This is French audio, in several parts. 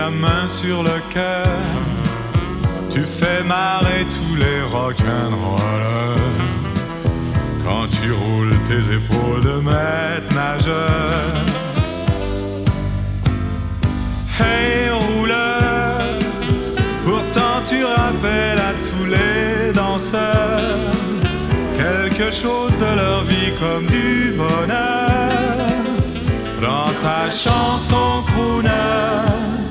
la main sur le cœur. Tu fais marrer tous les rock'n'rollers quand tu roules tes épaules de maître nageur. Hey rouleur, pourtant tu rappelles à tous les danseurs quelque chose de leur vie comme du bonheur. Dans ta chanson crooner,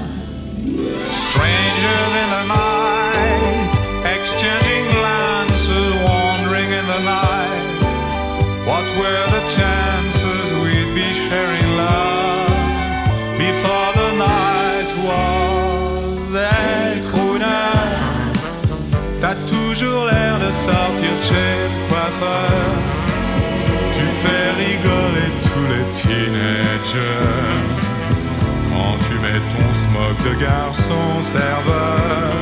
strangers in the night, exchanging glances, wandering in the night. What were the chances we'd be sharing love before the night was a crooner? T'as toujours l'air de sortir de chez le coiffeur. Tu fais rigoler tous les teenagers quand tu mets ton smock de garçon serveur.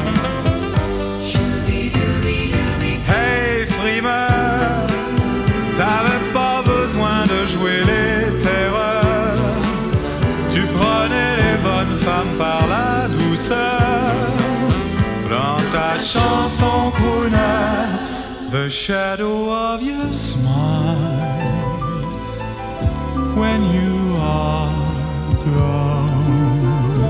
Hey frimeur, t'avais pas besoin de jouer les terreurs. Tu prenais les bonnes femmes par la douceur. Dans ta chanson crooner, the shadow of your smile when you are gone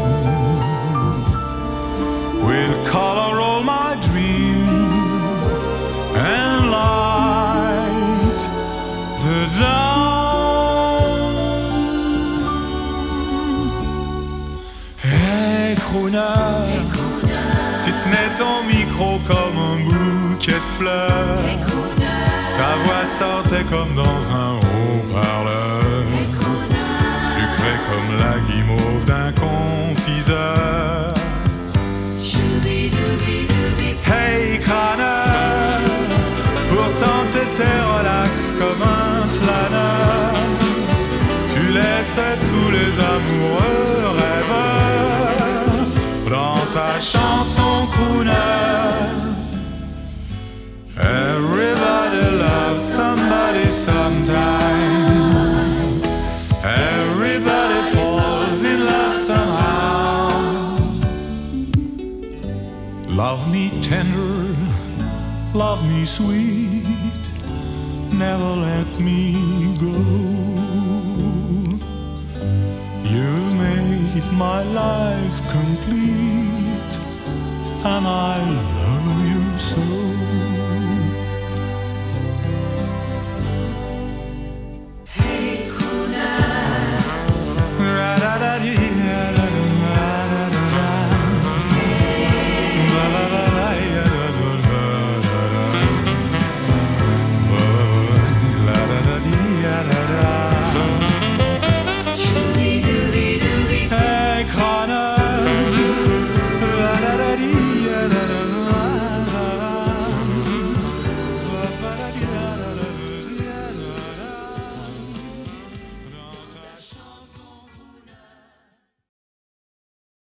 will color all my dreams and light the dawn. Hey crooner, tu tenais ton micro comme un bouquet de fleurs. Ta voix sortait comme dans un haut-parleur, sucré comme la guimauve d'un confiseur. Hey crâneur, pourtant t'étais relax comme un flâneur. Tu laissais tous les amoureux rêveurs dans ta chanson crooner. Everybody loves somebody sometime. Everybody falls in love somehow. Love me tender, love me sweet, never let me go. You've made my life complete, and I love you so.